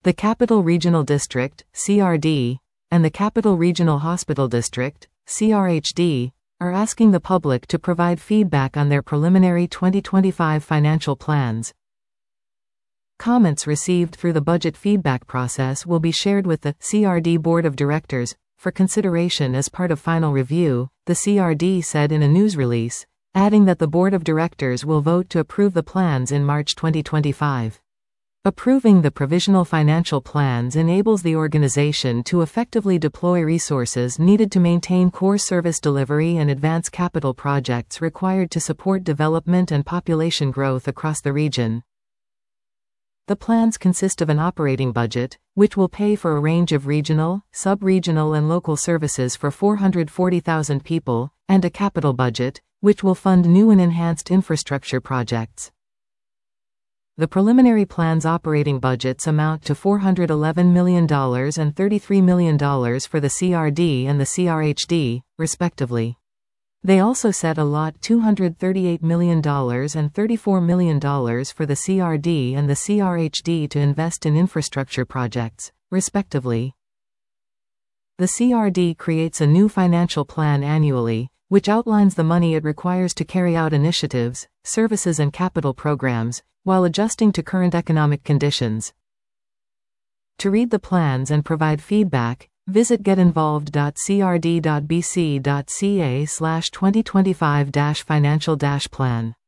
The Capital Regional District, CRD, and the Capital Regional Hospital District, CRHD, are asking the public to provide feedback on their preliminary 2025 financial plans. Comments received through the budget feedback process will be shared with the CRD Board of Directors for consideration as part of final review, the CRD said in a news release, adding that the Board of Directors will vote to approve the plans in March 2025. Approving the provisional financial plans enables the organization to effectively deploy resources needed to maintain core service delivery and advance capital projects required to support development and population growth across the region. The plans consist of an operating budget, which will pay for a range of regional, sub-regional and local services for 440,000 people, and a capital budget, which will fund new and enhanced infrastructure projects. The preliminary plans' operating budgets amount to $411 million and $33 million for the CRD and the CRHD, respectively. They also set allot $238 million and $34 million for the CRD and the CRHD to invest in infrastructure projects, respectively. The CRD creates a new financial plan annually, which outlines the money it requires to carry out initiatives, services and capital programs, while adjusting to current economic conditions. To read the plans and provide feedback, visit getinvolved.crd.bc.ca/2025-financial-plan.